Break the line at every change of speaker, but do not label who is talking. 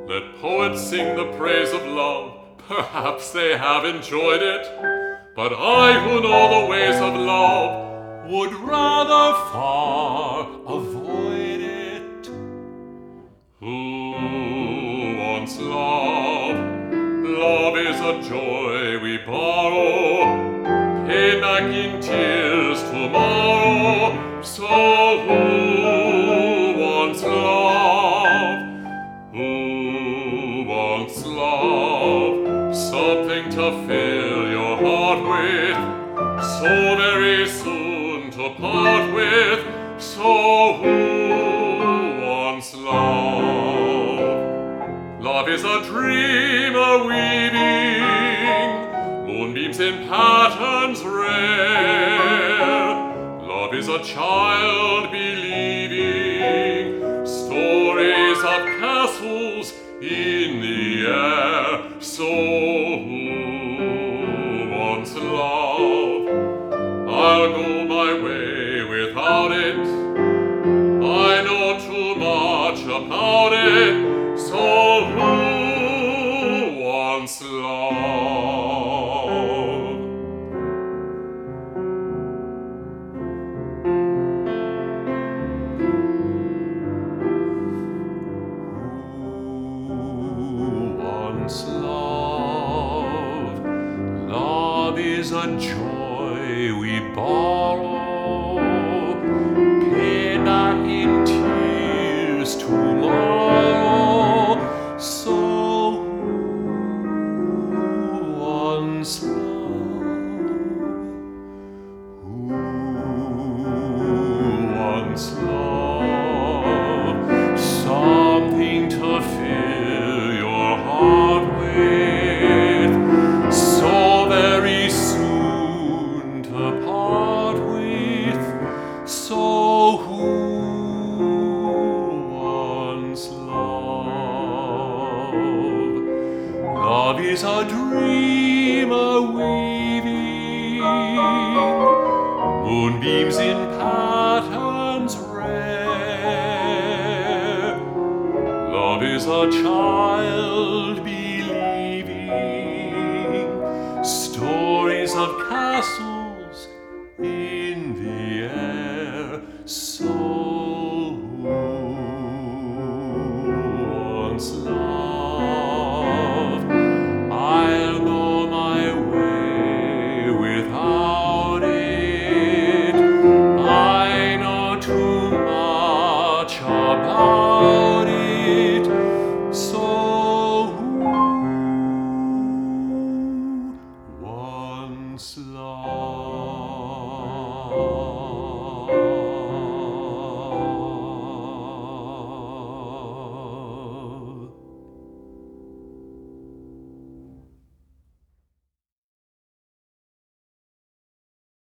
Let poets sing the praise of love, perhaps they have enjoyed it, but I who know the ways of love would rather far avoid it. Who wants love? Love is a joy we borrow, pay back in tears tomorrow. So who wants love? Who wants love? Something to fill your heart with, so very soon to part with. So who wants love? Love is a dream a-weaving, moonbeams in patterns rare. Love is a child believing stories of castles in the air. So who wants love? I'll go my way without it, I know too much about it. So who wants love? Love. Love is a joy we borrow, pay back in tears tomorrow. So who wants love? Who wants love? Something to fill your heart with, so very soon to part with. So who wants love? Love is a dream a-weaving, moonbeams in patterns rare. Love is a child believing stories of castles